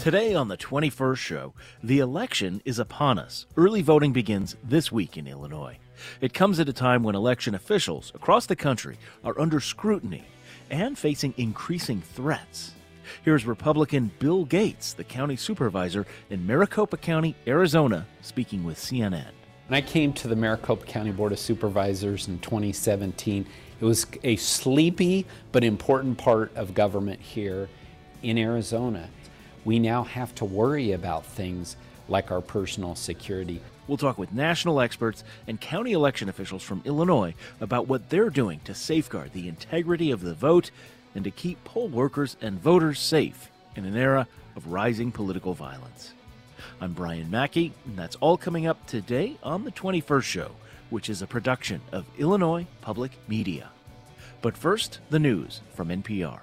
Today on the 21st show, the election is upon us. Early voting begins this week in Illinois. It comes at a time when election officials across the country are under scrutiny and facing increasing threats. Here's Republican Bill Gates, the county supervisor in Maricopa County, Arizona, speaking with CNN. When I came to the Maricopa County Board of Supervisors in 2017, it was a sleepy but important part of government here in Arizona. We now have to worry about things like our personal security. We'll talk with national experts and county election officials from Illinois about what they're doing to safeguard the integrity of the vote and to keep poll workers and voters safe in an era of rising political violence. I'm Brian Mackey, and that's all coming up today on the 21st Show, which is a production of Illinois Public Media. But first, the news from NPR.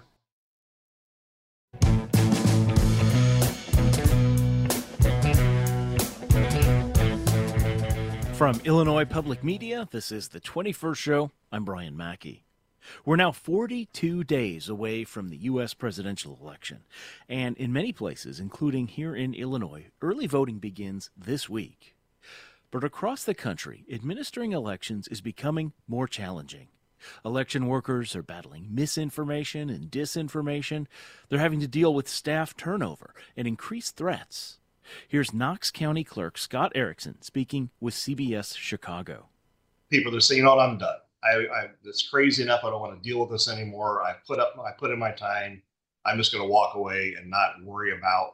From Illinois Public Media, this is the 21st Show. I'm Brian Mackey. We're now 42 days away from the U.S. presidential election, and in many places, including here in Illinois, early voting begins this week. But across the country, administering elections is becoming more challenging. Election workers are battling misinformation and disinformation. They're having to deal with staff turnover and increased threats. Here's Knox County Clerk Scott Erickson speaking with CBS Chicago. People are saying, I'm done. It's crazy enough. I don't want to deal with this anymore. I put in my time. I'm just going to walk away and not worried about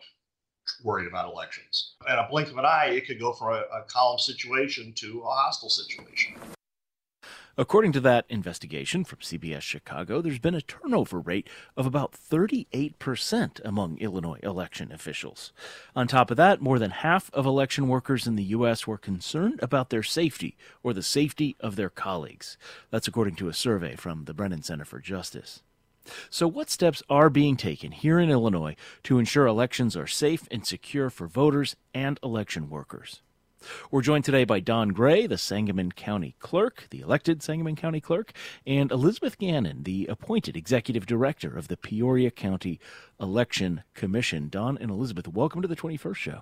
elections. At a blink of an eye, it could go from a calm situation to a hostile situation. According to that investigation from CBS Chicago, there's been a turnover rate of about 38% among Illinois election officials. On top of that, more than half of election workers in the U.S. were concerned about their safety or the safety of their colleagues. That's according to a survey from the Brennan Center for Justice. So what steps are being taken here in Illinois to ensure elections are safe and secure for voters and election workers? We're joined today by Don Gray, the Sangamon County Clerk, the elected Sangamon County Clerk, and Elizabeth Gannon, the appointed Executive Director of the Peoria County Election Commission. Don and Elizabeth, welcome to the 21st Show.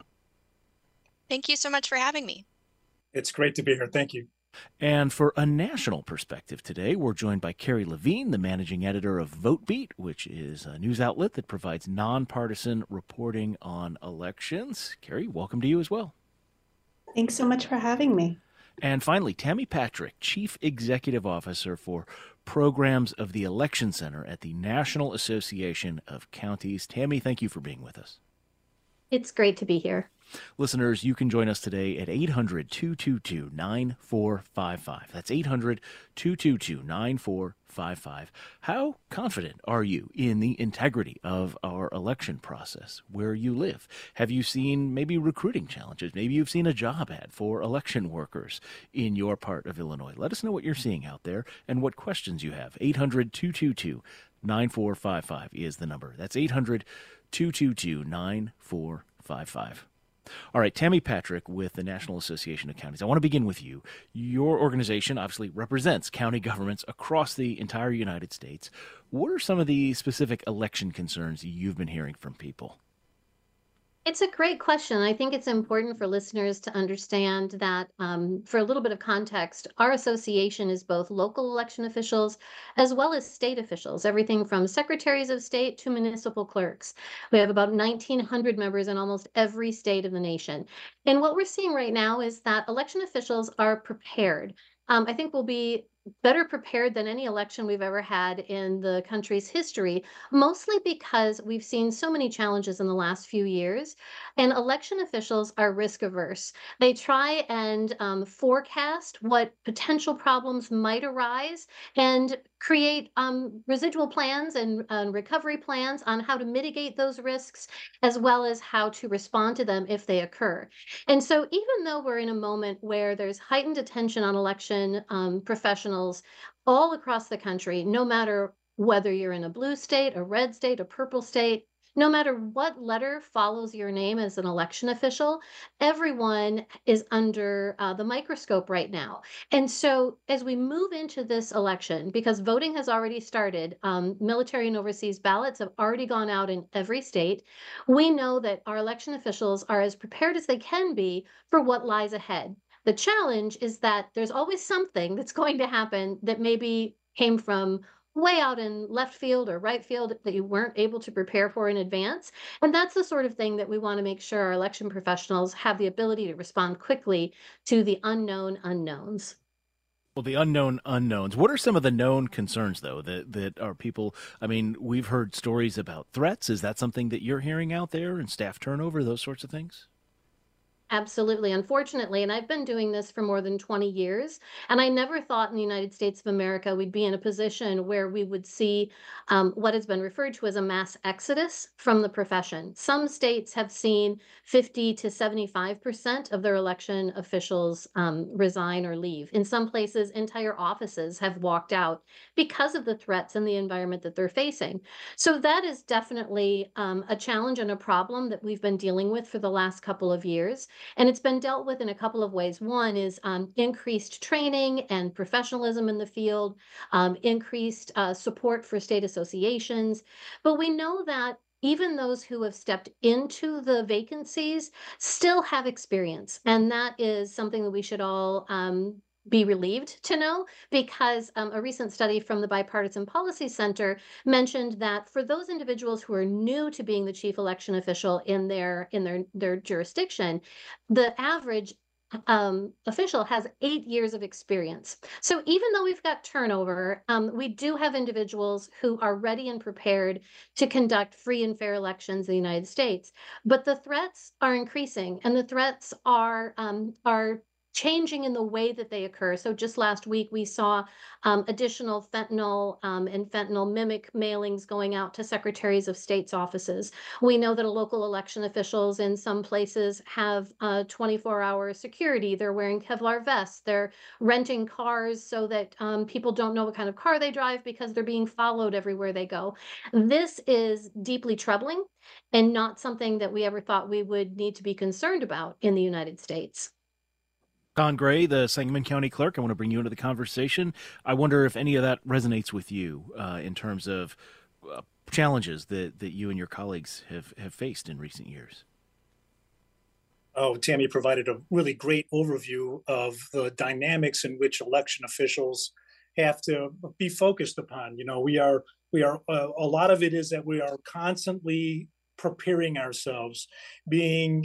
Thank you so much for having me. It's great to be here. Thank you. And for a national perspective today, we're joined by Carrie Levine, the managing editor of VoteBeat, which is a news outlet that provides nonpartisan reporting on elections. Carrie, welcome to you as well. Thanks so much for having me. And finally, Tammy Patrick, Chief Executive Officer for Programs of the Election Center at the National Association of Counties. Tammy, thank you for being with us. It's great to be here. Listeners, you can join us today at 800-222-9455. That's 800-222-9455. How confident are you in the integrity of our election process where you live? Have you seen maybe recruiting challenges? Maybe you've seen a job ad for election workers in your part of Illinois. Let us know what you're seeing out there and what questions you have. 800-222-9455 is the number. That's 800-222-9455. All right, Tammy Patrick with the National Association of Counties. I want to begin with you. Your organization obviously represents county governments across the entire United States. What are some of the specific election concerns you've been hearing from people? It's a great question. I think it's important for listeners to understand that for a little bit of context, our association is both local election officials as well as state officials, everything from secretaries of state to municipal clerks. We have about 1,900 members in almost every state of the nation. And what we're seeing right now is that election officials are prepared. I think we'll be better prepared than any election we've ever had in the country's history, mostly because we've seen so many challenges in the last few years, and election officials are risk averse. They try and forecast what potential problems might arise and create residual plans and recovery plans on how to mitigate those risks, as well as how to respond to them if they occur. And so even though we're in a moment where there's heightened attention on election professionals all across the country, no matter whether you're in a blue state, a red state, a purple state, no matter what letter follows your name as an election official, everyone is under the microscope right now. And so, as we move into this election, because voting has already started, military and overseas ballots have already gone out in every state. We know that our election officials are as prepared as they can be for what lies ahead. The challenge is that there's always something that's going to happen that maybe came from way out in left field or right field that you weren't able to prepare for in advance. And that's the sort of thing that we want to make sure our election professionals have the ability to respond quickly to the unknown unknowns. Well, the unknown unknowns. What are some of the known concerns, though, that are people? I mean, we've heard stories about threats. Is that something that you're hearing out there, and staff turnover, those sorts of things? Absolutely. Unfortunately, and I've been doing this for more than 20 years, and I never thought in the United States of America we'd be in a position where we would see what has been referred to as a mass exodus from the profession. Some states have seen 50 to 75% of their election officials resign or leave. In some places, entire offices have walked out because of the threats and the environment that they're facing. So that is definitely a challenge and a problem that we've been dealing with for the last couple of years. And it's been dealt with in a couple of ways. One is increased training and professionalism in the field, increased support for state associations. But we know that even those who have stepped into the vacancies still have experience. And that is something that we should all be relieved to know, because a recent study from the Bipartisan Policy Center mentioned that for those individuals who are new to being the chief election official in their jurisdiction, the average official has 8 years of experience. So even though we've got turnover, we do have individuals who are ready and prepared to conduct free and fair elections in the United States. But the threats are increasing, and the threats are changing in the way that they occur. So just last week, we saw additional fentanyl and fentanyl mimic mailings going out to secretaries of state's offices. We know that local election officials in some places have 24-hour security. They're wearing Kevlar vests. They're renting cars so that people don't know what kind of car they drive because they're being followed everywhere they go. This is deeply troubling and not something that we ever thought we would need to be concerned about in the United States. Con Gray, the Sangamon County Clerk, I want to bring you into the conversation. I wonder if any of that resonates with you in terms of challenges that you and your colleagues have faced in recent years. Oh, Tammy provided a really great overview of the dynamics in which election officials have to be focused upon. You know, we are a lot of it is that we are constantly preparing ourselves, being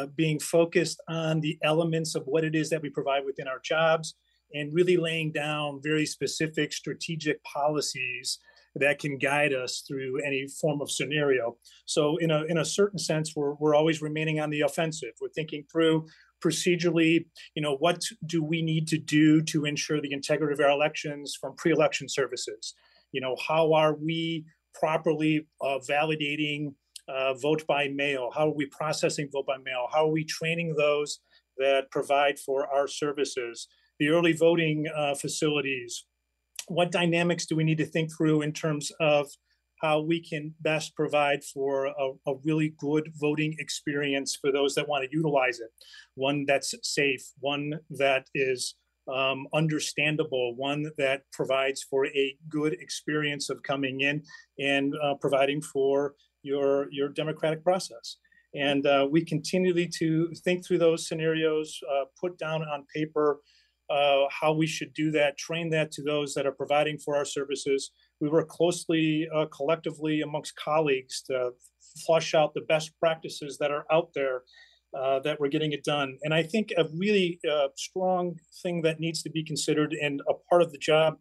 focused on the elements of what it is that we provide within our jobs, and really laying down very specific strategic policies that can guide us through any form of scenario. So in a certain sense, we're always remaining on the offensive. We're thinking through procedurally, you know, what do we need to do to ensure the integrity of our elections from pre-election services? You know, how are we properly validating vote by mail? How are we processing vote by mail? How are we training those that provide for our services? The early voting facilities. What dynamics do we need to think through in terms of how we can best provide for a really good voting experience for those that want to utilize it? One that's safe, one that is understandable, one that provides for a good experience of coming in and providing for your democratic process. And we continually to think through those scenarios, put down on paper how we should do that, train that to those that are providing for our services. We work closely, collectively amongst colleagues to flush out the best practices that are out there that we're getting it done. And I think a really strong thing that needs to be considered and a part of the job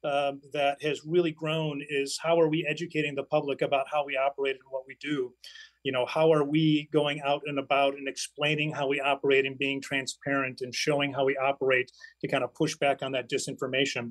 that has really grown is how are we educating the public about how we operate and what we do? You know, how are we going out and about and explaining how we operate and being transparent and showing how we operate to kind of push back on that disinformation?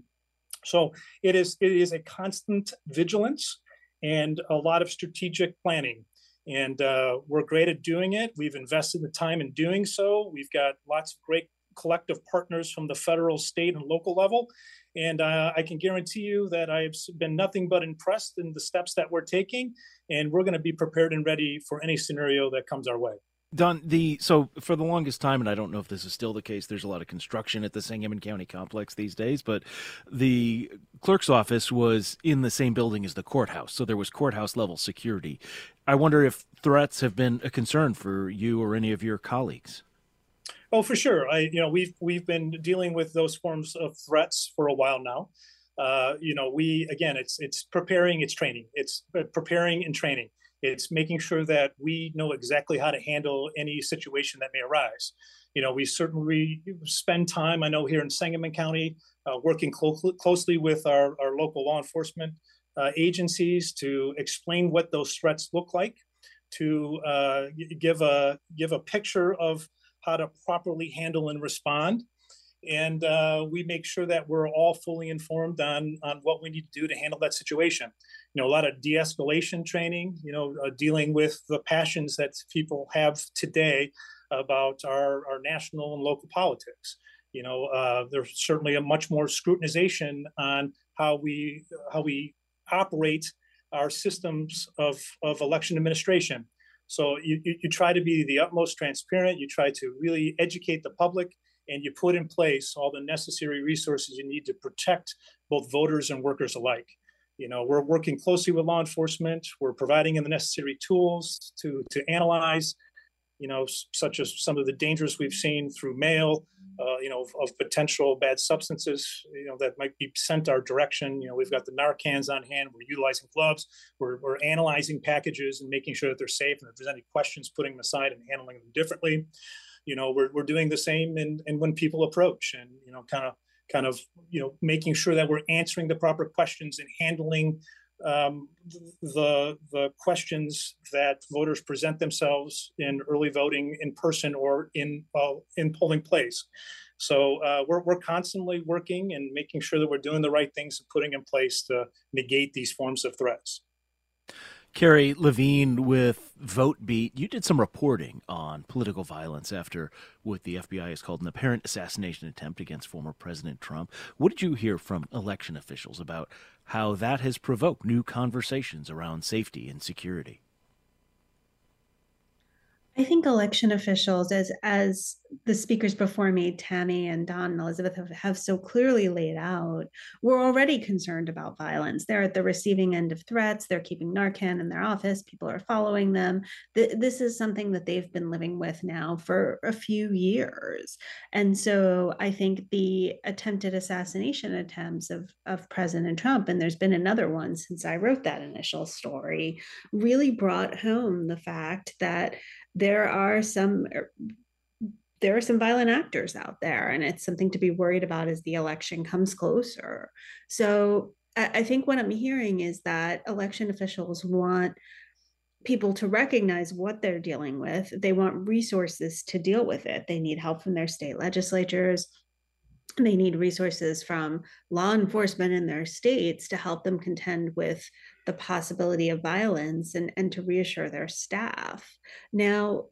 So it is a constant vigilance and a lot of strategic planning. And we're great at doing it. We've invested the time in doing so. We've got lots of great collective partners from the federal, state, and local level. And I can guarantee you that I've been nothing but impressed in the steps that we're taking, and we're going to be prepared and ready for any scenario that comes our way. Don, so for the longest time, and I don't know if this is still the case, there's a lot of construction at the Sangamon County complex these days, but the clerk's office was in the same building as the courthouse, so there was courthouse level security. I wonder if threats have been a concern for you or any of your colleagues. Oh, for sure. We've been dealing with those forms of threats for a while now. It's preparing, it's training, it's preparing and training. It's making sure that we know exactly how to handle any situation that may arise. We certainly spend time, I know here in Sangamon County, working closely with our local law enforcement agencies to explain what those threats look like, to give a picture of how to properly handle and respond. And we make sure that we're all fully informed on what we need to do to handle that situation. A lot of de-escalation training, dealing with the passions that people have today about our national and local politics. There's certainly a much more scrutinization on how we operate our systems of election administration. So you try to be the utmost transparent, you try to really educate the public, and you put in place all the necessary resources you need to protect both voters and workers alike. We're working closely with law enforcement. We're providing them the necessary tools to analyze, such as some of the dangers we've seen through mail, of potential bad substances, that might be sent our direction. We've got the Narcans on hand. We're utilizing gloves. We're analyzing packages and making sure that they're safe. And if there's any questions, putting them aside and handling them differently. We're doing the same and when people approach, and kind of making sure that we're answering the proper questions and handling the questions that voters present themselves in early voting in person or in polling place. So we're constantly working and making sure that we're doing the right things and putting in place to negate these forms of threats. Carrie Levine with VoteBeat, you did some reporting on political violence after what the FBI has called an apparent assassination attempt against former President Trump. What did you hear from election officials about how that has provoked new conversations around safety and security? I think election officials, as the speakers before me, Tammy and Don and Elizabeth, have so clearly laid out, we're already concerned about violence. They're at the receiving end of threats. They're keeping Narcan in their office. People are following them. This is something that they've been living with now for a few years. And so I think the attempted assassination attempts of President Trump, and there's been another one since I wrote that initial story, really brought home the fact that there are some violent actors out there, and it's something to be worried about as the election comes closer. So I think what I'm hearing is that election officials want people to recognize what they're dealing with. They want resources to deal with it. They need help from their state legislatures. They need resources from law enforcement in their states to help them contend with the possibility of violence and to reassure their staff. Now,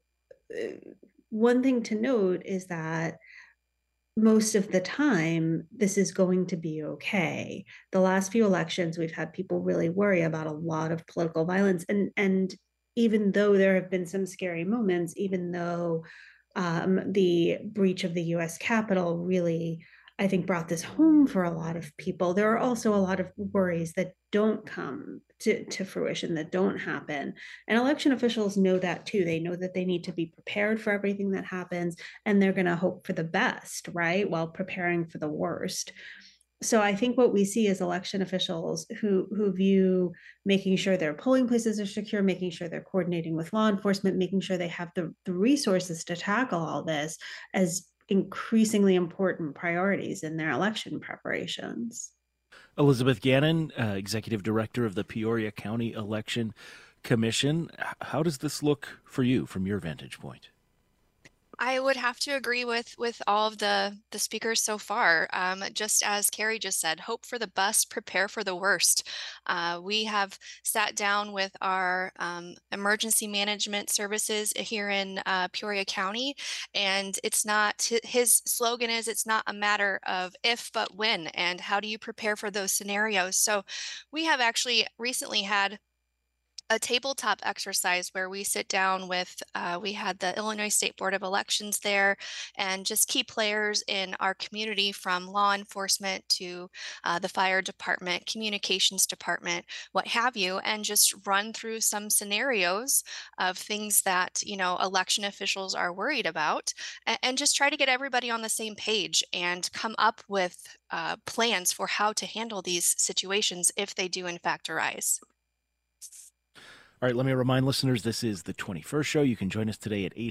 one thing to note is that most of the time, this is going to be okay. The last few elections, we've had people really worry about a lot of political violence. And even though there have been some scary moments, even though the breach of the US Capitol really, I think, brought this home for a lot of people, there are also a lot of worries that don't come to fruition, that don't happen. And election officials know that too. They know that they need to be prepared for everything that happens, and they're going to hope for the best, right, while preparing for the worst. So I think what we see is election officials who view making sure their polling places are secure, making sure they're coordinating with law enforcement, making sure they have the resources to tackle all this as increasingly important priorities in their election preparations. Elizabeth Gannon, Executive Director of the Peoria County Election Commission. How does this look for you from your vantage point? I would have to agree with all of the speakers so far. Just as Carrie just said, hope for the best, prepare for the worst. We have sat down with our emergency management services here in Peoria County, and it's not, his slogan is, it's not a matter of if, but when, and how do you prepare for those scenarios? So we have actually recently had a tabletop exercise where we sit down with, we had the Illinois State Board of Elections there, and just key players in our community, from law enforcement to the fire department, communications department, what have you, and just run through some scenarios of things that, election officials are worried about, and just try to get everybody on the same page and come up with plans for how to handle these situations if they do in fact arise. All right, let me remind listeners, this is the 21st show. You can join us today at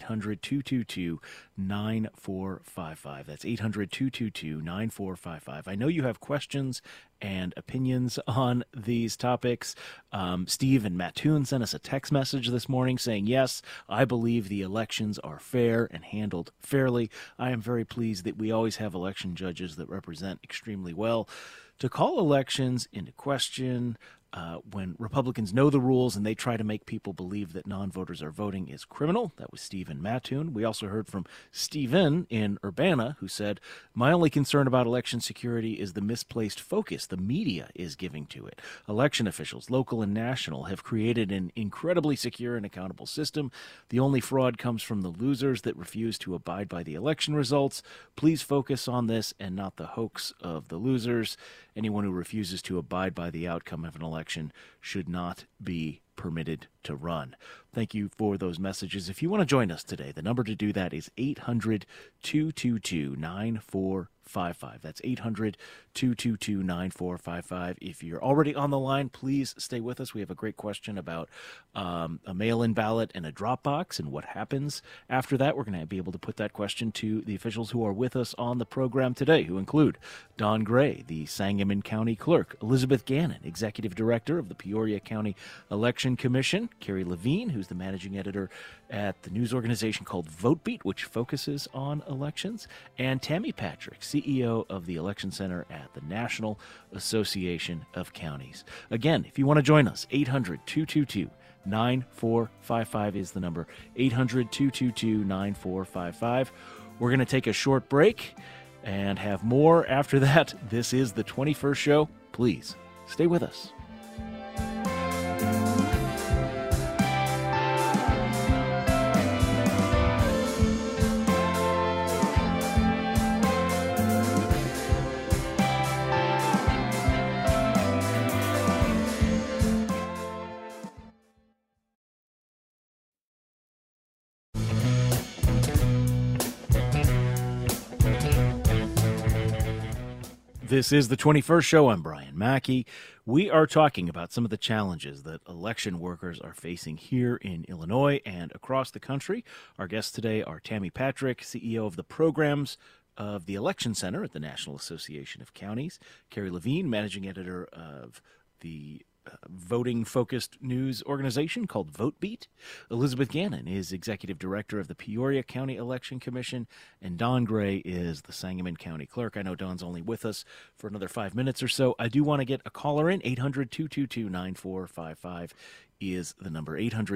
800-222-9455. That's 800-222-9455. I know you have questions and opinions on these topics. Steve and Mattoon sent us a text message this morning saying, yes, I believe the elections are fair and handled fairly. I am very pleased that we always have election judges that represent extremely well. To call elections into question when Republicans know the rules and they try to make people believe that non-voters are voting is criminal. That was Stephen Mattoon. We also heard from Stephen in Urbana, who said, my only concern about election security is the misplaced focus the media is giving to it. Election officials, local and national, have created an incredibly secure and accountable system. The only fraud comes from the losers that refuse to abide by the election results. Please focus on this and not the hoax of the losers. Anyone who refuses to abide by the outcome of an election should not be permitted to run. Thank you for those messages. If you want to join us today, the number to do that is 800-222-9455. That's 800-222-9455. If you're already on the line, please stay with us. We have a great question about a mail-in ballot and a drop box and what happens after that. We're going to be able to put that question to the officials who are with us on the program today, who include Don Gray, the Sangamon County Clerk, Elizabeth Gannon, Executive Director of the Peoria County Election Commission, Carrie Levine, who's the managing editor at the news organization called VoteBeat, which focuses on elections, and Tammy Patrick, CEO of the Election Center at the National Association of Counties. Again, if you want to join us, 800-222-9455 is the number, 800-222-9455. We're going to take a short break and have more after that. This is the 21st show. Please stay with us. This is the 21st show. I'm Brian Mackey. We are talking about some of the challenges that election workers are facing here in Illinois and across the country. Our guests today are Tammy Patrick, CEO of the programs of the Election Center at the National Association of Counties, Carrie Levine, managing editor of the voting-focused news organization called VoteBeat. Elizabeth Gannon is executive director of the Peoria County Election Commission, and Don Gray is the Sangamon County Clerk. I know Don's only with us for another 5 minutes or so. I do want to get a caller in. 800-222-9455 is the number,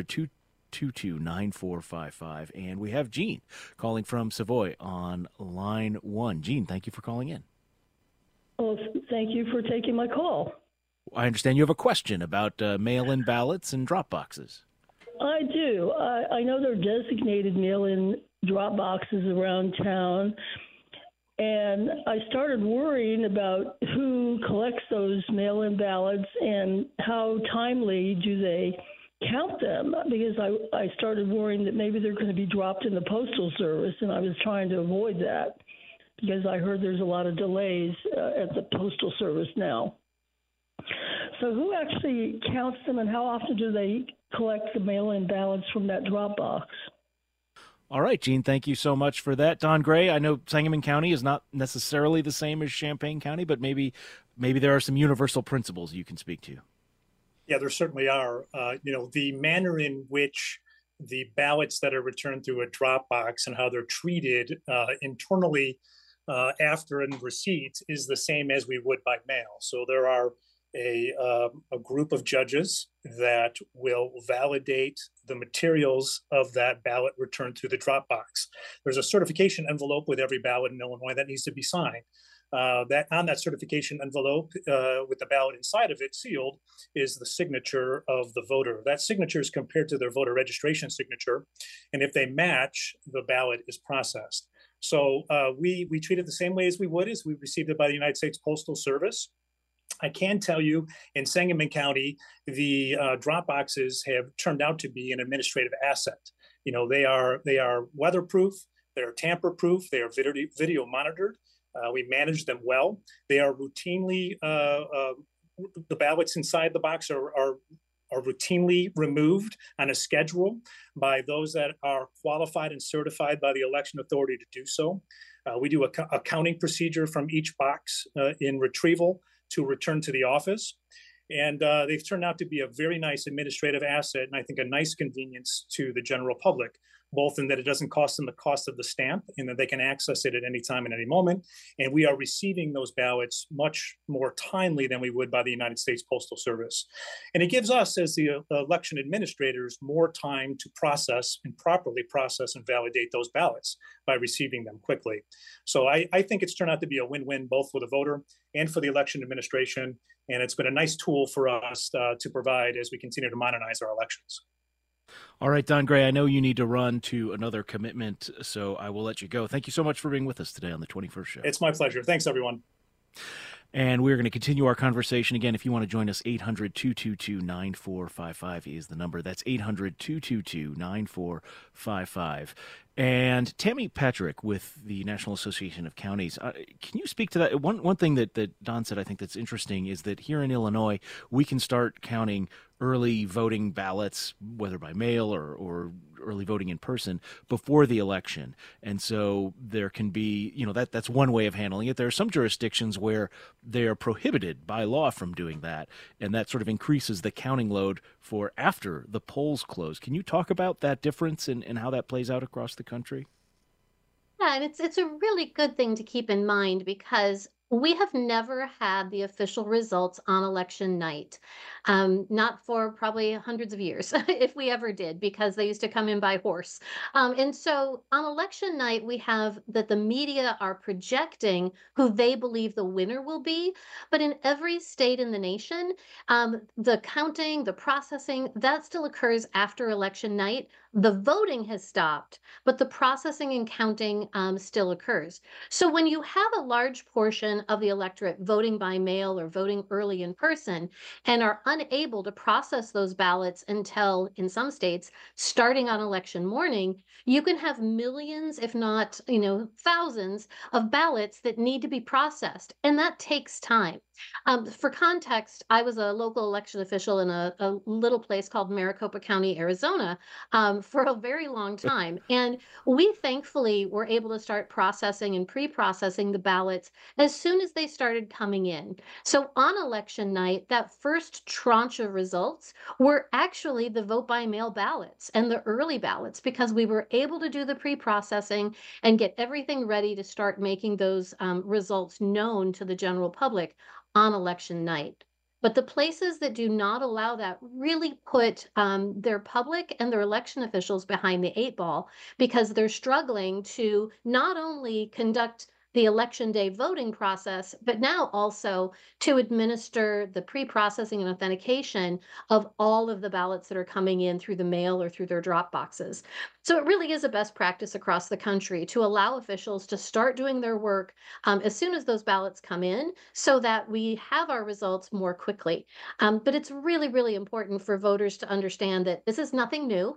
800-222-9455. And we have Jean calling from Savoy on line 1. Jean, thank you for calling in. Well, thank you for taking my call. I understand you have a question about mail-in ballots and drop boxes. I do. I know there are designated mail-in drop boxes around town, and I started worrying about who collects those mail-in ballots and how timely do they count them, because I started worrying that maybe they're going to be dropped in the Postal Service, and I was trying to avoid that because I heard there's a lot of delays at the Postal Service now. So who actually counts them, and how often do they collect the mail-in ballots from that drop box? All right, Gene, thank you so much for that. Don Gray, I know Sangamon County is not necessarily the same as Champaign County, but maybe there are some universal principles you can speak to. Yeah, there certainly are. The manner in which the ballots that are returned through a drop box and how they're treated internally after and receipt is the same as we would by mail. So there are a group of judges that will validate the materials of that ballot returned through the drop box. There's a certification envelope with every ballot in Illinois that needs to be signed. That on that certification envelope with the ballot inside of it sealed is the signature of the voter. That signature is compared to their voter registration signature, and if they match, the ballot is processed. So we treat it the same way as we would as we received it by the United States Postal Service. I can tell you in Sangamon County, the drop boxes have turned out to be an administrative asset. You know, they are weatherproof, they're tamper-proof, they are video monitored. We manage them well. They are routinely, the ballots inside the box are routinely removed on a schedule by those that are qualified and certified by the election authority to do so. We do a counting procedure from each box in retrieval to return to the office. And they've turned out to be a very nice administrative asset, and I think a nice convenience to the general public, both in that it doesn't cost them the cost of the stamp and that they can access it at any time and any moment. And we are receiving those ballots much more timely than we would by the United States Postal Service. And it gives us, as the election administrators, more time to process and properly process and validate those ballots by receiving them quickly. So I think it's turned out to be a win-win both for the voter and for the election administration. And it's been a nice tool for us to provide as we continue to modernize our elections. All right, Don Gray, I know you need to run to another commitment, so I will let you go. Thank you so much for being with us today on the 21st Show. It's my pleasure. Thanks, everyone. And we're going to continue our conversation. Again, if you want to join us, 800-222-9455 is the number. That's 800-222-9455. And Tammy Patrick with the National Association of Counties, can you speak to that? One thing that Don said I think that's interesting is that here in Illinois, we can start counting early voting ballots, whether by mail or early voting in person, before the election. And so there can be, that's one way of handling it. There are some jurisdictions where they are prohibited by law from doing that, and that sort of increases the counting load for after the polls close. Can you talk about that difference and how that plays out across the country? Yeah, and it's a really good thing to keep in mind because we have never had the official results on election night, not for probably hundreds of years, if we ever did, because they used to come in by horse. And so on election night, we have that the media are projecting who they believe the winner will be. But in every state in the nation, the counting, the processing, that still occurs after election night. The voting has stopped, but the processing and counting still occurs. So when you have a large portion of the electorate voting by mail or voting early in person and are unable to process those ballots until, in some states, starting on election morning, you can have millions, if not, thousands of ballots that need to be processed. And that takes time. For context, I was a local election official in a little place called Maricopa County, Arizona, for a very long time. And we thankfully were able to start processing and pre-processing the ballots as soon as they started coming in. So on election night, that first tranche of results were actually the vote by mail ballots and the early ballots because we were able to do the pre-processing and get everything ready to start making those results known to the general public on election night. But the places that do not allow that really put their public and their election officials behind the eight ball because they're struggling to not only conduct the election day voting process, but now also to administer the pre-processing and authentication of all of the ballots that are coming in through the mail or through their drop boxes. So it really is a best practice across the country to allow officials to start doing their work as soon as those ballots come in so that we have our results more quickly. But it's really, really important for voters to understand that this is nothing new.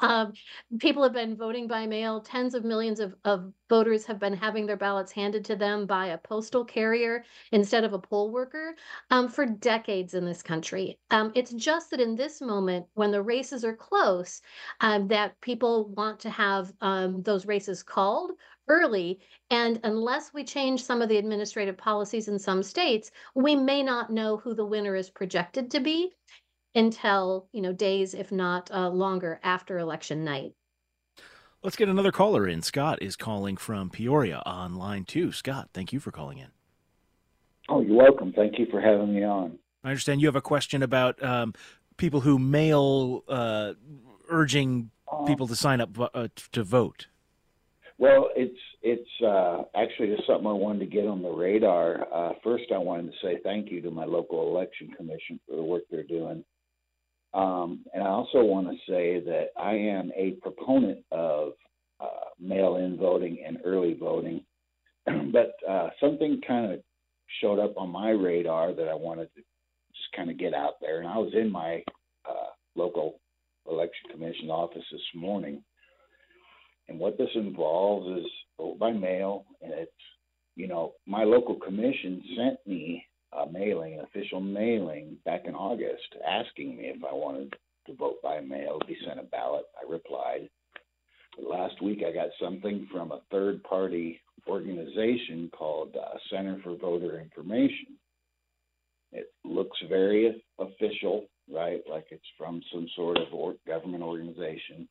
People have been voting by mail. Tens of millions of voters have been having their ballots handed to them by a postal carrier instead of a poll worker for decades in this country. It's just that in this moment, when the races are close, that people want to have those races called early. And unless we change some of the administrative policies in some states, we may not know who the winner is projected to be. until, days, if not longer after election night. Let's get another caller in. Scott is calling from Peoria on line 2. Scott, thank you for calling in. Oh, you're welcome. Thank you for having me on. I understand you have a question about people who mail urging people to sign up to vote. Well, it's actually just something I wanted to get on the radar. First, I wanted to say thank you to my local election commission for the work they're doing. And I also want to say that I am a proponent of mail-in voting and early voting. But something kind of showed up on my radar that I wanted to just kind of get out there. And I was in my local election commission office this morning. And what this involves is vote by mail. And it's, my local commission sent me a mailing, an official mailing back in August asking me if I wanted to vote by mail, be sent a ballot. I replied. But last week I got something from a third-party organization called Center for Voter Information. It looks very official, right? Like it's from some sort of government organization.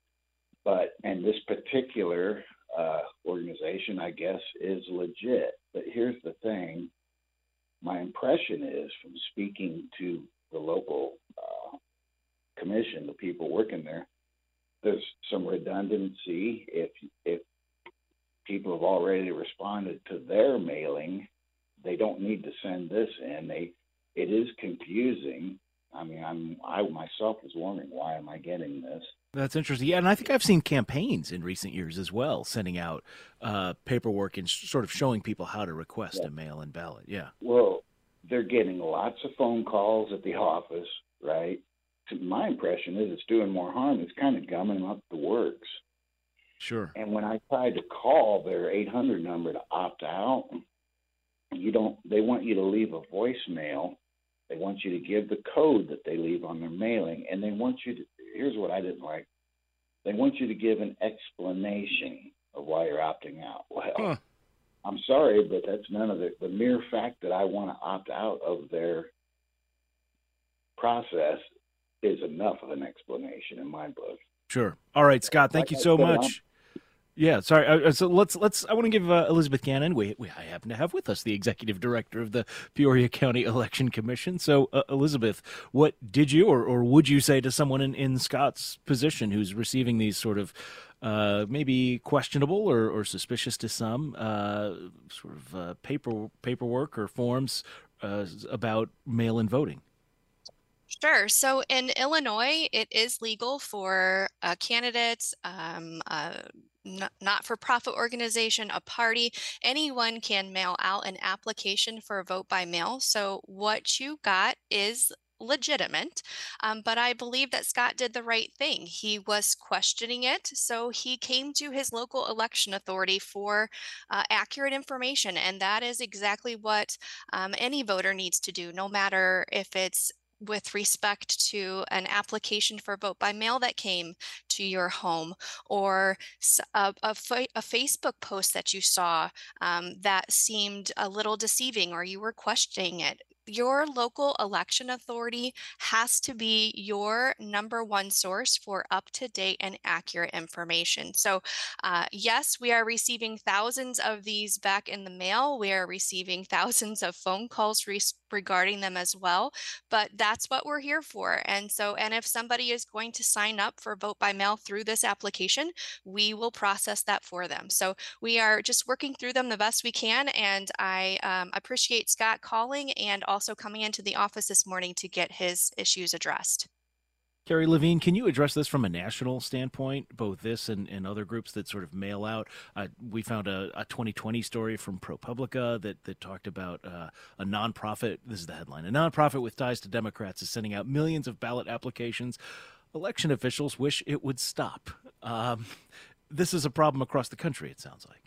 And this particular organization, I guess, is legit. But here's the thing. My impression is, from speaking to the local commission, the people working there, there's some redundancy. If people have already responded to their mailing, they don't need to send this in. It is confusing. I mean, I myself was wondering, why am I getting this? That's interesting. Yeah, and I think I've seen campaigns in recent years as well, sending out paperwork and sort of showing people how to request a mail-in ballot. Yeah. Well, they're getting lots of phone calls at the office, right? My impression is it's doing more harm. It's kind of gumming up the works. Sure. And when I tried to call their 800 number to opt out, they want you to leave a voicemail. They want you to give the code that they leave on their mailing, and they want you to, here's what I didn't like, they want you to give an explanation of why you're opting out. Well, I'm sorry, but that's none of the mere fact that I want to opt out of their process is enough of an explanation in my book. Sure. All right, Scott, thank you so much. Yeah, sorry. So let's. I want to give Elizabeth Gannon. I happen to have with us the executive director of the Peoria County Election Commission. So, Elizabeth, what did you or would you say to someone in Scott's position who's receiving these sort of maybe questionable or suspicious to some paperwork or forms about mail-in voting? Sure. So in Illinois, it is legal for candidates, not-for-profit organization, a party, anyone can mail out an application for a vote by mail. So what you got is legitimate, but I believe that Scott did the right thing. He was questioning it, so he came to his local election authority for accurate information, and that is exactly what any voter needs to do, no matter if it's with respect to an application for vote by mail that came to your home, or a Facebook post that you saw that seemed a little deceiving, or you were questioning it. Your local election authority has to be your number one source for up-to-date and accurate information. So yes, we are receiving thousands of these back in the mail. We are receiving thousands of phone calls regarding them as well, but that's what we're here for. And if somebody is going to sign up for vote by mail through this application, we will process that for them. So we are just working through them the best we can. And I appreciate Scott calling and also coming into the office this morning to get his issues addressed. Carrie Levine, can you address this from a national standpoint, both this and other groups that sort of mail out? We found a 2020 story from ProPublica that talked about a nonprofit. This is the headline. A nonprofit with ties to Democrats is sending out millions of ballot applications. Election officials wish it would stop. This is a problem across the country, it sounds like.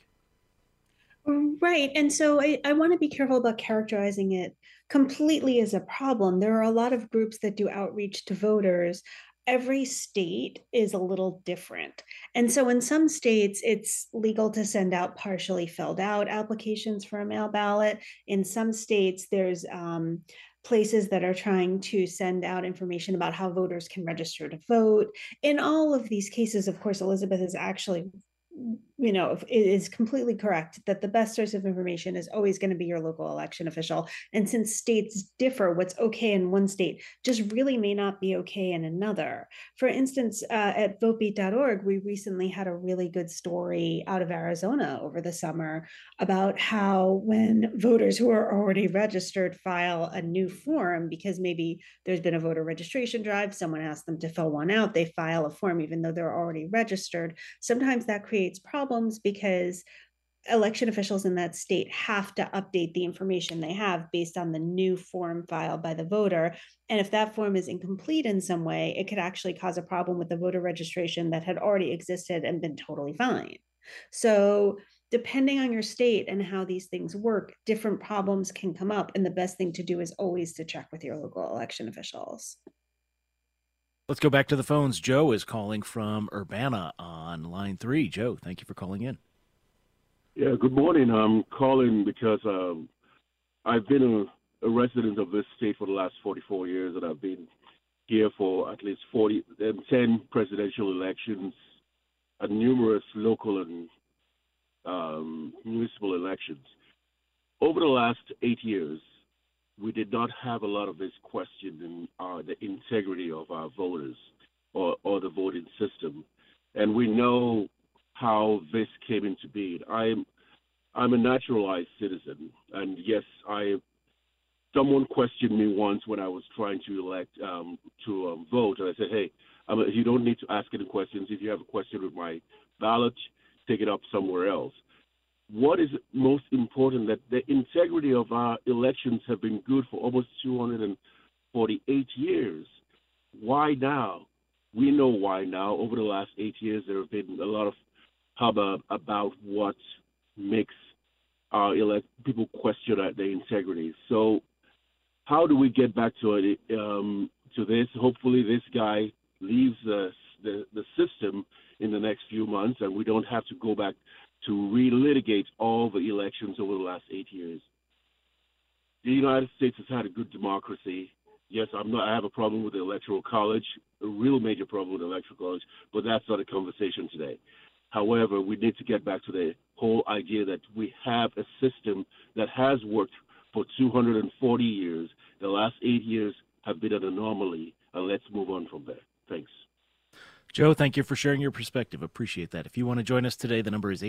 Right. And so I want to be careful about characterizing it completely as a problem. There are a lot of groups that do outreach to voters. Every state is a little different. And so in some states, it's legal to send out partially filled out applications for a mail ballot. In some states, there's places that are trying to send out information about how voters can register to vote. In all of these cases, of course, Elizabeth is actually, it is completely correct that the best source of information is always going to be your local election official. And since states differ, what's okay in one state just really may not be okay in another. For instance, at votebeat.org, we recently had a really good story out of Arizona over the summer about how when voters who are already registered file a new form, because maybe there's been a voter registration drive, someone asked them to fill one out, they file a form even though they're already registered. Sometimes that creates problems because election officials in that state have to update the information they have based on the new form filed by the voter. And if that form is incomplete in some way, it could actually cause a problem with the voter registration that had already existed and been totally fine. So depending on your state and how these things work, different problems can come up. And the best thing to do is always to check with your local election officials. Let's go back to the phones. Joe is calling from Urbana on line 3. Joe, thank you for calling in. Yeah, good morning. I'm calling because I've been a resident of this state for the last 44 years, and I've been here for at least 10 presidential elections and numerous local and municipal elections. Over the last 8 years, we did not have a lot of this question in the integrity of our voters or the voting system. And we know how this came into being. I'm a naturalized citizen, and yes, someone questioned me once when I was trying to vote, and I said, hey, you don't need to ask any questions. If you have a question with my ballot, take it up somewhere else. What is most important, that the integrity of our elections have been good for almost 248 years. Why now? We know why now. Over the last 8 years, there have been a lot of hubbub about what makes our people question the integrity. So how do we get back to this? Hopefully this guy leaves the system in the next few months, and we don't have to go back to relitigate all the elections over the last 8 years. The United States has had a good democracy. Yes, I have a problem with the Electoral College, a real major problem with the Electoral College, but that's not a conversation today. However, we need to get back to the whole idea that we have a system that has worked for 240 years. The last 8 years have been an anomaly, and let's move on from there. Thanks. Joe, thank you for sharing your perspective. Appreciate that. If you want to join us today, the number is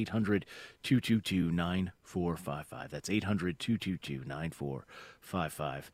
800-222-9455. That's 800-222-9455.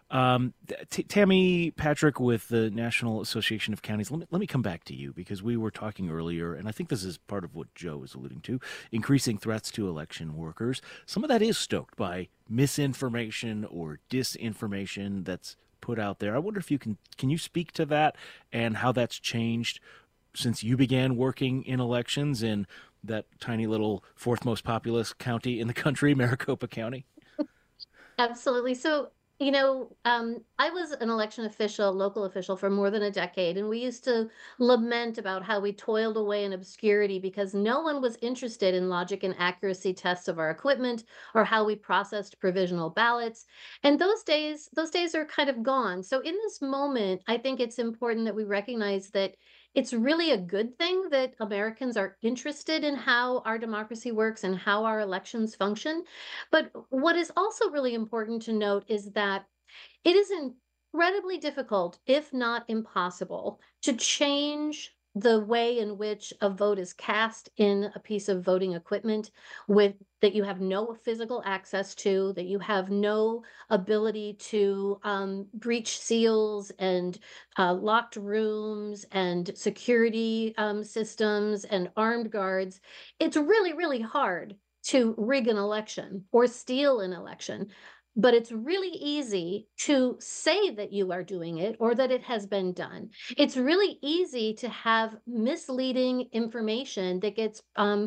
Tammy Patrick with the National Association of Counties, let me come back to you, because we were talking earlier, and I think this is part of what Joe is alluding to, increasing threats to election workers. Some of that is stoked by misinformation or disinformation that's put out there. I wonder if can you speak to that and how that's changed since you began working in elections in that tiny little fourth most populous county in the country, Maricopa County? Absolutely. So, I was an election official, local official for more than a decade, and we used to lament about how we toiled away in obscurity because no one was interested in logic and accuracy tests of our equipment or how we processed provisional ballots. And those days are kind of gone. So in this moment, I think it's important that we recognize that it's really a good thing that Americans are interested in how our democracy works and how our elections function. But what is also really important to note is that it is incredibly difficult, if not impossible, to change the way in which a vote is cast in a piece of voting equipment that you have no physical access to, that you have no ability to breach seals and locked rooms and security systems and armed guards. It's really, really hard to rig an election or steal an election. But it's really easy to say that you are doing it or that it has been done. It's really easy to have misleading information that gets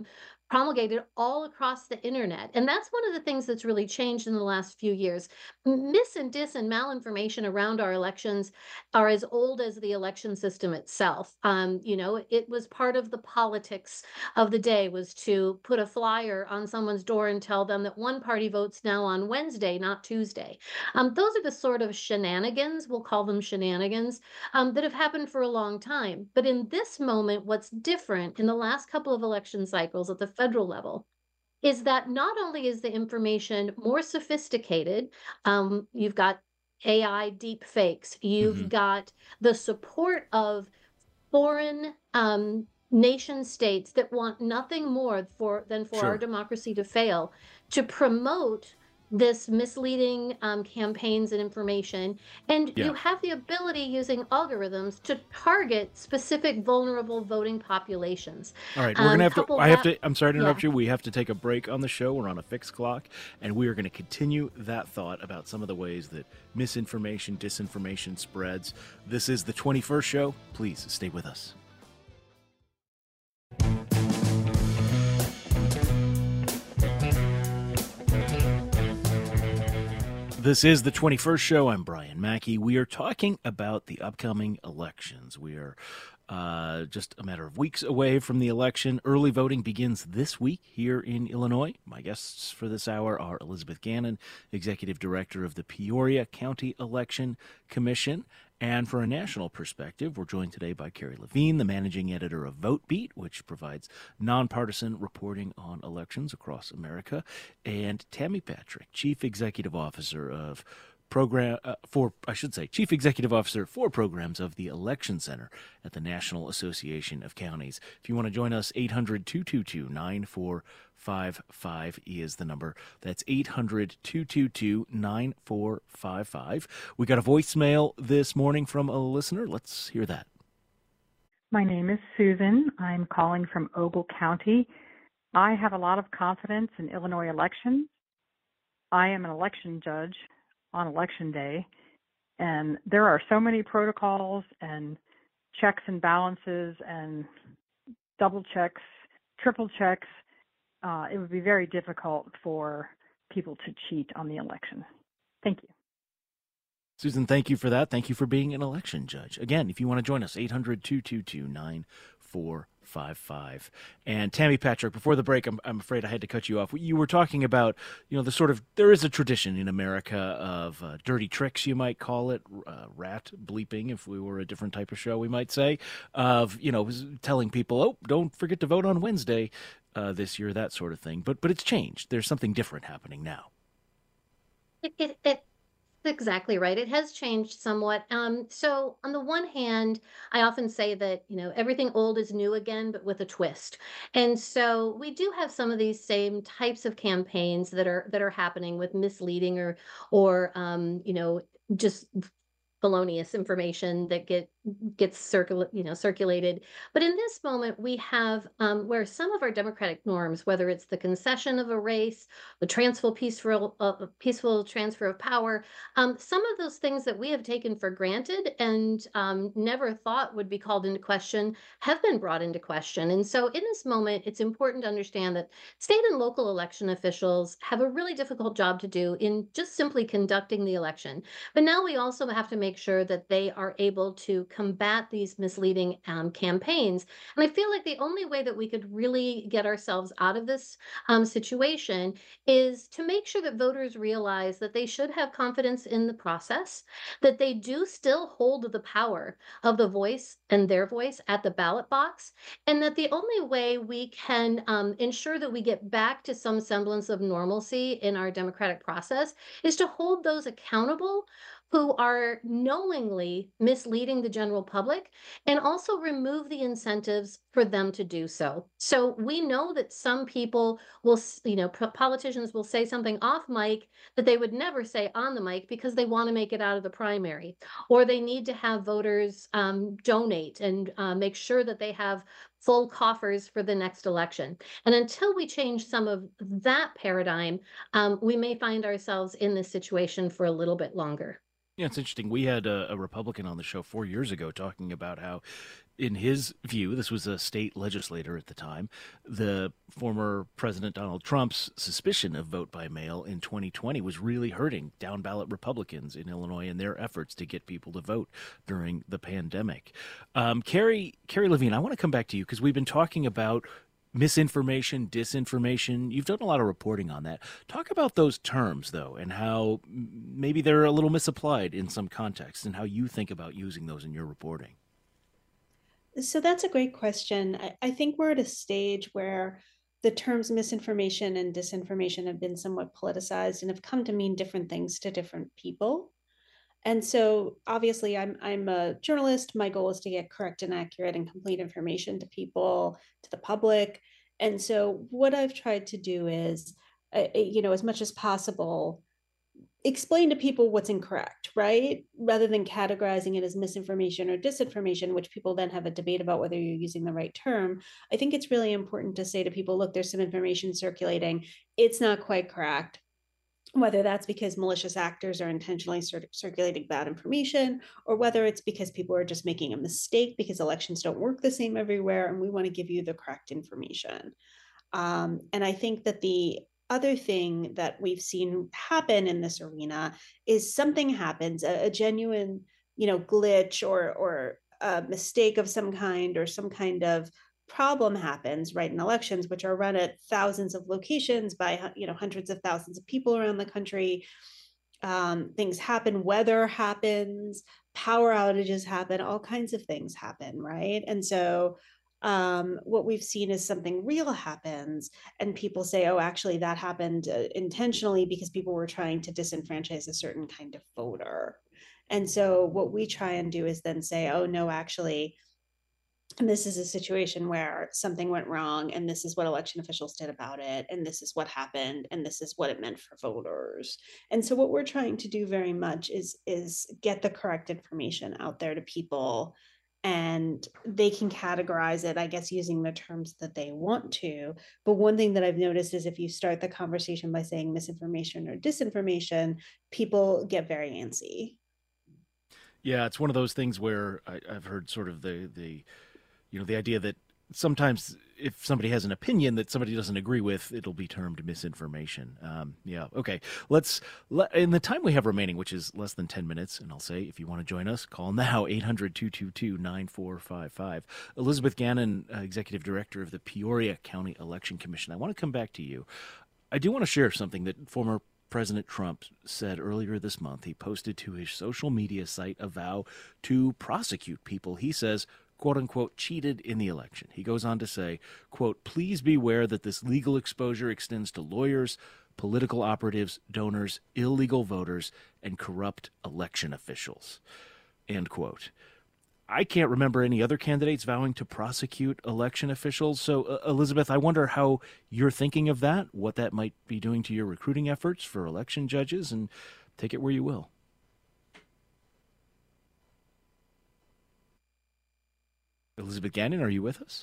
promulgated all across the internet. And that's one of the things that's really changed in the last few years. Mis and dis and malinformation around our elections are as old as the election system itself. It was part of the politics of the day was to put a flyer on someone's door and tell them that one party votes now on Wednesday, not Tuesday. Those are the sort of shenanigans, we'll call them shenanigans, that have happened for a long time. But in this moment, what's different in the last couple of election cycles at the federal level is that not only is the information more sophisticated, you've got AI deep fakes, you've got the support of foreign nation states that want nothing more than for our democracy to fail, to promote this misleading campaigns and information. And you have the ability using algorithms to target specific vulnerable voting populations. All right, we're going to have to, I'm sorry to interrupt you. We have to take a break on the show. We're on a fixed clock, and we are going to continue that thought about some of the ways that misinformation, disinformation spreads. This is the 21st show. Please stay with us. This is the 21st show. I'm Brian Mackey. We are talking about the upcoming elections. We are just a matter of weeks away from the election. Early voting begins this week here in Illinois. My guests for this hour are Elizabeth Gannon, Executive Director of the Peoria County Election Commission. And for a national perspective, we're joined today by Carrie Levine, the managing editor of VoteBeat, which provides nonpartisan reporting on elections across America, and Tammy Patrick, Chief Executive Officer Chief Executive Officer for programs of the Election Center at the National Association of Counties. If you want to join us, 800-222-9455 is the number. That's 800-222-9455. We got a voicemail this morning from a listener. Let's hear that. My name is Susan. I'm calling from Ogle County. I have a lot of confidence in Illinois elections. I am an election judge on election day, and there are so many protocols and checks and balances and double checks, triple checks. It would be very difficult for people to cheat on the election. Thank you. Susan, thank you for that. Thank you for being an election judge. Again, if you want to join us, 800-222-9455. And Tammy Patrick, before the break, I'm afraid I had to cut you off. You were talking about, there is a tradition in America of dirty tricks, you might call it, rat bleeping, if we were a different type of show, we might say, of, telling people, oh, don't forget to vote on Wednesday this year, that sort of thing. But it's changed. There's something different happening now. Exactly right. It has changed somewhat. So on the one hand, I often say that, everything old is new again, but with a twist. And so we do have some of these same types of campaigns that are happening with misleading or just felonious information that gets circulated. But in this moment, we have where some of our democratic norms, whether it's the concession of a race, the peaceful transfer of power, some of those things that we have taken for granted and never thought would be called into question have been brought into question. And so in this moment, it's important to understand that state and local election officials have a really difficult job to do in just simply conducting the election. But now we also have to make sure that they are able to combat these misleading campaigns. And I feel like the only way that we could really get ourselves out of this situation is to make sure that voters realize that they should have confidence in the process, that they do still hold the power of the voice and their voice at the ballot box, and that the only way we can ensure that we get back to some semblance of normalcy in our democratic process is to hold those accountable who are knowingly misleading the general public, and also remove the incentives for them to do so. So we know that some people will, politicians will say something off mic that they would never say on the mic because they want to make it out of the primary, or they need to have voters donate and make sure that they have full coffers for the next election. And until we change some of that paradigm, we may find ourselves in this situation for a little bit longer. Yeah, it's interesting. We had a Republican on the show 4 years ago talking about how in his view, this was a state legislator at the time, the former President Donald Trump's suspicion of vote by mail in 2020 was really hurting down ballot Republicans in Illinois in their efforts to get people to vote during the pandemic. Carrie Levine, I want to come back to you because we've been talking about misinformation, disinformation. You've done a lot of reporting on that. Talk about those terms, though, and how maybe they're a little misapplied in some contexts and how you think about using those in your reporting. So that's a great question. I think we're at a stage where the terms misinformation and disinformation have been somewhat politicized and have come to mean different things to different people. And so obviously I'm a journalist. My goal is to get correct and accurate and complete information to people, to the public. And so what I've tried to do is, as much as possible, explain to people what's incorrect, right? Rather than categorizing it as misinformation or disinformation, which people then have a debate about whether you're using the right term. I think it's really important to say to people, look, there's some information circulating. It's not quite correct. Whether that's because malicious actors are intentionally circulating bad information, or whether it's because people are just making a mistake because elections don't work the same everywhere, and we want to give you the correct information. And I think that the other thing that we've seen happen in this arena is something happens, a genuine, glitch or a mistake of some kind, or some kind of problem happens right in elections, which are run at thousands of locations by hundreds of thousands of people around the country. Things happen, weather happens, power outages happen, all kinds of things happen, right? And so what we've seen is something real happens and people say, oh, actually that happened intentionally because people were trying to disenfranchise a certain kind of voter. And so what we try and do is then say, oh no, actually, and this is a situation where something went wrong, and this is what election officials did about it, and this is what happened, and this is what it meant for voters. And so what we're trying to do very much is get the correct information out there to people, and they can categorize it, I guess, using the terms that they want to. But one thing that I've noticed is if you start the conversation by saying misinformation or disinformation, people get very antsy. Yeah, it's one of those things where I've heard sort of the idea that sometimes if somebody has an opinion that somebody doesn't agree with, it'll be termed misinformation. Okay. In the time we have remaining, which is less than 10 minutes, and I'll say, if you want to join us, call now, 800-222-9455. Elizabeth Gannon, Executive Director of the Peoria County Election Commission. I want to come back to you. I do want to share something that former President Trump said earlier this month. He posted to his social media site a vow to prosecute people he says, quote unquote, cheated in the election. He goes on to say, quote, please beware that this legal exposure extends to lawyers, political operatives, donors, illegal voters, and corrupt election officials, end quote. I can't remember any other candidates vowing to prosecute election officials. So, Elizabeth, I wonder how you're thinking of that, what that might be doing to your recruiting efforts for election judges, and take it where you will. Elizabeth Gannon, are you with us?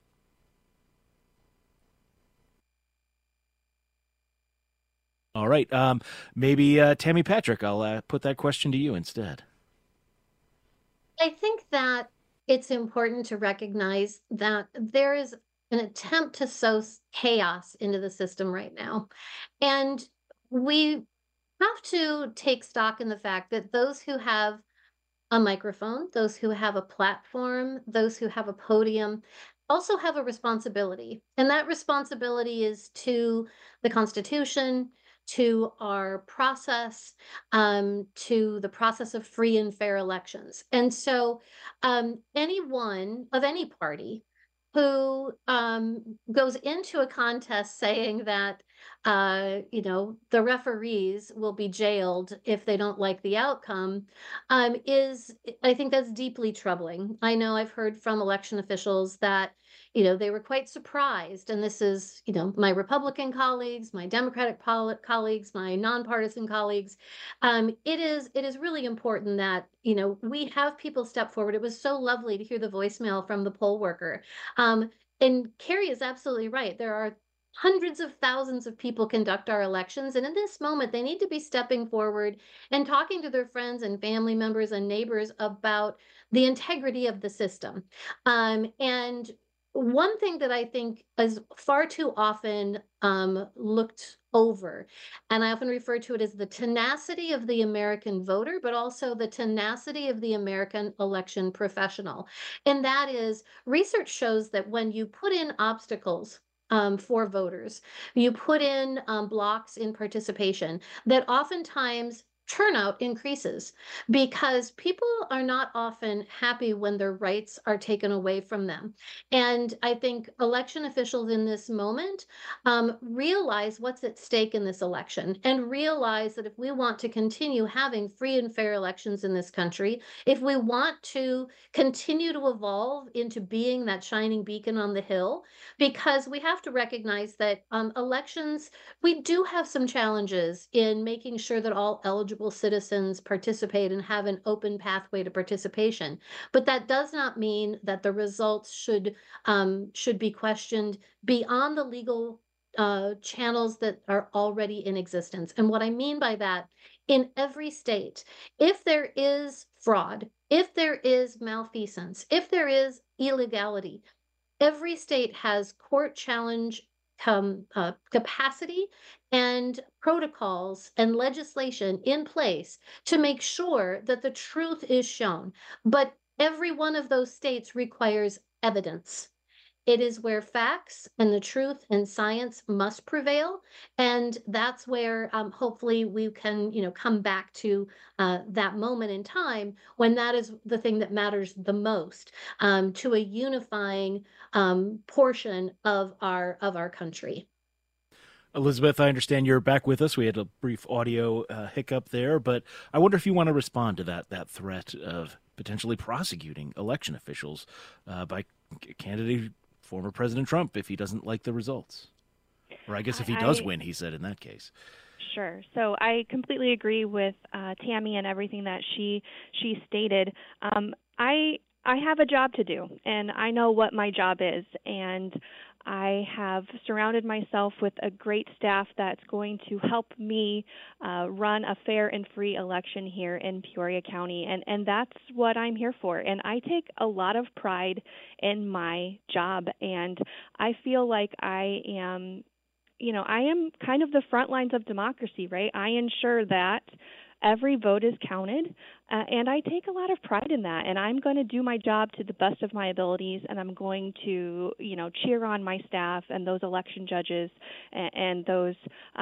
All right. Maybe Tammy Patrick, I'll put that question to you instead. I think that it's important to recognize that there is an attempt to sow chaos into the system right now. And we have to take stock in the fact that those who have a microphone, those who have a platform, those who have a podium also have a responsibility. And that responsibility is to the Constitution, to our process, to the process of free and fair elections. And so anyone of any party who goes into a contest saying that, the referees will be jailed if they don't like the outcome, I think that's deeply troubling. I know I've heard from election officials that, they were quite surprised. And this is, my Republican colleagues, my Democratic colleagues, my nonpartisan colleagues. It is really important that, we have people step forward. It was so lovely to hear the voicemail from the poll worker. And Carrie is absolutely right. There are hundreds of thousands of people conduct our elections. And in this moment, they need to be stepping forward and talking to their friends and family members and neighbors about the integrity of the system. And one thing that I think is far too often looked over, and I often refer to it as the tenacity of the American voter, but also the tenacity of the American election professional. And that is, research shows that when you put in obstacles for voters, you put in blocks in participation, that oftentimes turnout increases because people are not often happy when their rights are taken away from them. And I think election officials in this moment realize what's at stake in this election and realize that if we want to continue having free and fair elections in this country, if we want to continue to evolve into being that shining beacon on the hill, because we have to recognize that elections, we do have some challenges in making sure that all eligible citizens participate and have an open pathway to participation. But that does not mean that the results should be questioned beyond the legal channels that are already in existence. And what I mean by that, in every state, if there is fraud, if there is malfeasance, if there is illegality, every state has court challenge capacity and protocols and legislation in place to make sure that the truth is shown. But every one of those states requires evidence. It is where facts and the truth and science must prevail, and that's where hopefully we can, come back to that moment in time when that is the thing that matters the most to a unifying portion of our country. Elizabeth, I understand you're back with us. We had a brief audio hiccup there, but I wonder if you want to respond to that threat of potentially prosecuting election officials by candidate former President Trump if he doesn't like the results. Or I guess if he does win, he said in that case. Sure. So I completely agree with Tammy and everything that she stated. I have a job to do, and I know what my job is, and I have surrounded myself with a great staff that's going to help me run a fair and free election here in Peoria County, and that's what I'm here for. And I take a lot of pride in my job, and I feel like I am kind of the front lines of democracy, right? I ensure that every vote is counted, and I take a lot of pride in that. And I'm going to do my job to the best of my abilities, and I'm going to, cheer on my staff and those election judges and those,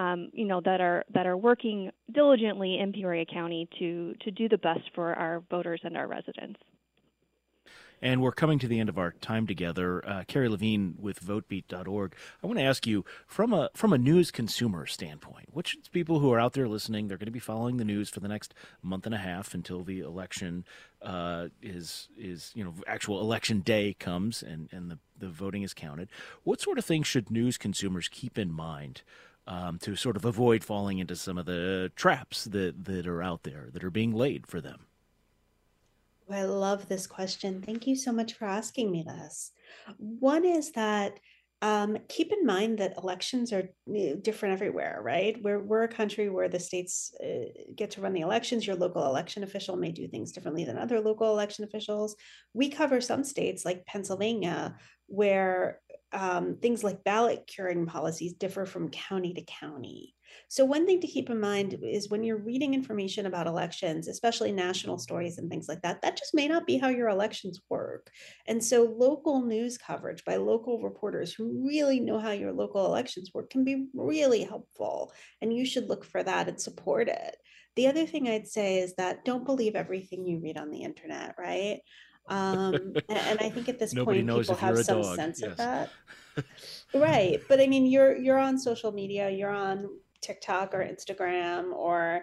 that are working diligently in Peoria County to do the best for our voters and our residents. And we're coming to the end of our time together. Carrie Levine with votebeat.org. I want to ask you, from a news consumer standpoint, which people who are out there listening, they're going to be following the news for the next month and a half until the election is actual election day comes and the voting is counted. What sort of things should news consumers keep in mind to sort of avoid falling into some of the traps that are out there that are being laid for them? I love this question. Thank you so much for asking me this. One is that keep in mind that elections are different everywhere, right? We're a country where the states get to run the elections. Your local election official may do things differently than other local election officials. We cover some states like Pennsylvania, where things like ballot curing policies differ from county to county. So one thing to keep in mind is when you're reading information about elections, especially national stories and things like that, that just may not be how your elections work. And so local news coverage by local reporters who really know how your local elections work can be really helpful. And you should look for that and support it. The other thing I'd say is that don't believe everything you read on the internet, right? And I think at this point, people have some sense of that. Right. But I mean, you're on social media, you're on TikTok or Instagram or,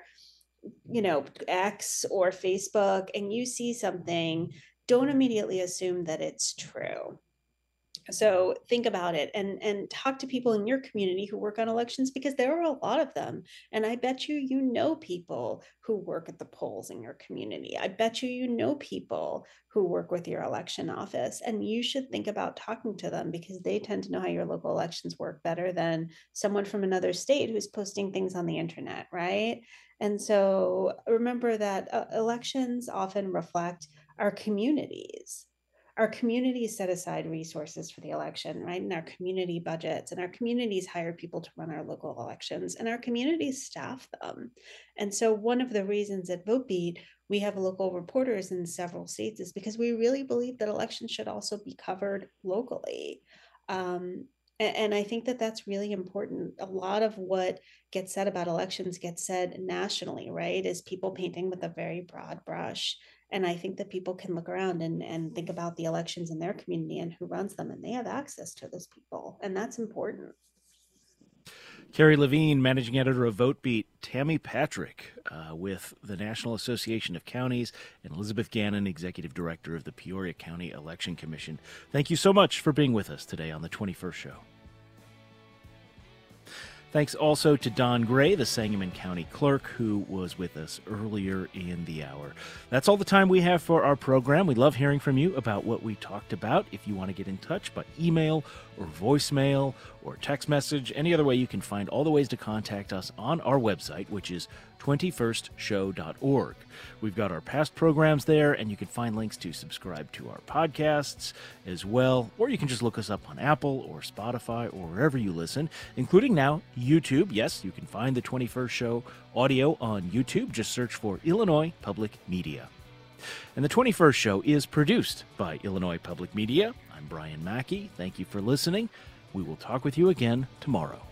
X or Facebook, and you see something, don't immediately assume that it's true. So think about it and talk to people in your community who work on elections, because there are a lot of them. And I bet you know people who work at the polls in your community. I bet you know people who work with your election office, and you should think about talking to them, because they tend to know how your local elections work better than someone from another state who's posting things on the internet, right? And so remember that elections often reflect our communities. Our communities set aside resources for the election, right? And our community budgets, and our communities hire people to run our local elections, and our communities staff them. And so one of the reasons at VoteBeat we have local reporters in several states is because we really believe that elections should also be covered locally. And I think that that's really important. A lot of what gets said about elections gets said nationally, right? Is people painting with a very broad brush. And I think that people can look around and think about the elections in their community and who runs them, and they have access to those people. And that's important. Carrie Levine, managing editor of VoteBeat, Tammy Patrick with the National Association of Counties, and Elizabeth Gannon, executive director of the Peoria County Election Commission. Thank you so much for being with us today on the 21st Show. Thanks also to Don Gray, the Sangamon County Clerk, who was with us earlier in the hour. That's all the time we have for our program. We love hearing from you about what we talked about. If you want to get in touch by email or voicemail or text message, any other way, you can find all the ways to contact us on our website, which is 21stshow.org. We've got our past programs there, and you can find links to subscribe to our podcasts as well, or you can just look us up on Apple or Spotify or wherever you listen, including now YouTube. Yes, you can find the 21st Show audio on YouTube. Just search for Illinois Public Media. And the 21st Show is produced by Illinois Public Media. I'm Brian Mackey. Thank you for listening. We will talk with you again tomorrow.